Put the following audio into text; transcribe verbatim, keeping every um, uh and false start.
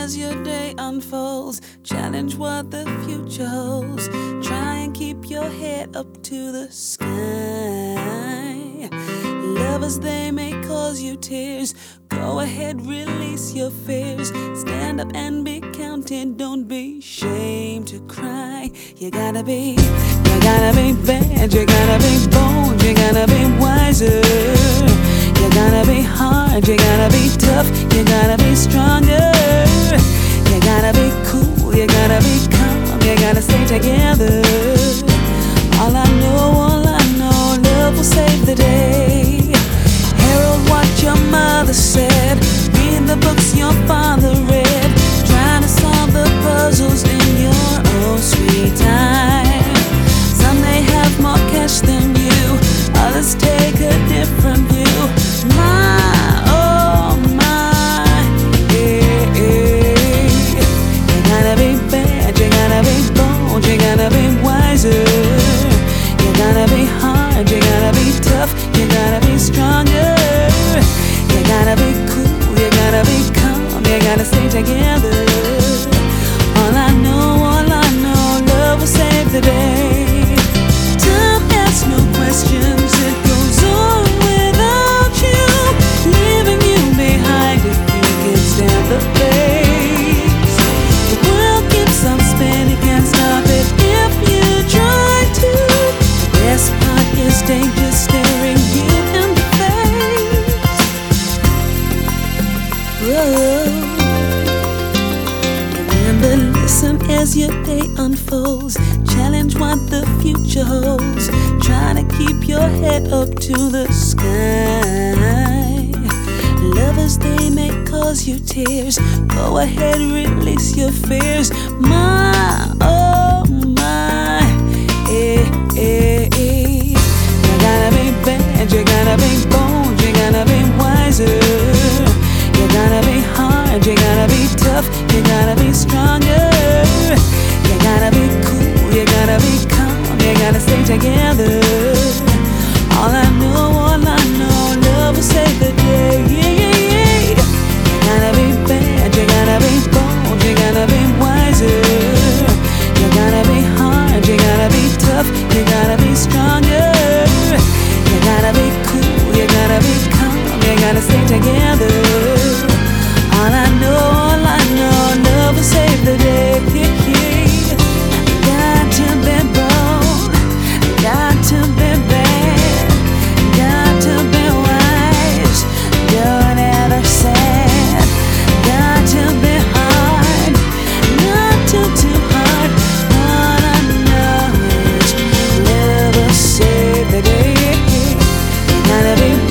as your day unfolds. Challenge what the future holds. Try and keep your head up to the sky. Lovers, they may cause you tears. Go ahead, release your fears. Stand up and be counted. Don't be ashamed to cry. You gotta be, you gotta be bad. You gotta be bold. You gotta be wiser. You gotta be hard. You gotta be tough. You gotta be stronger. You gotta be cool. You gotta be calm. You gotta stay together. All I know, all I know, love will save the day. Herald what your mother said. Read the books your father read. Trying to solve the puzzles in your own sweet time. Some may have more cash than you. Others take a different view. My, oh my, yeah, yeah. You gotta be bad. You gotta be bold. You gotta be wiser. You gotta be hard. You gotta be tough. You gotta be stronger. You gotta be cool, you gotta be calm, you gotta stay together. All I know, all I know, love will save the day. Time asks no questions, it goes on without you, leaving you behind if you can stand the pace. The world keeps on spinning, can't stop it if you try to. The best part is danger staring you in the face. Remember, listen as your day unfolds. Challenge what the future holds. Try to keep your head up to the sky. Lovers, they may cause you tears. Go ahead, release your fears. My, oh.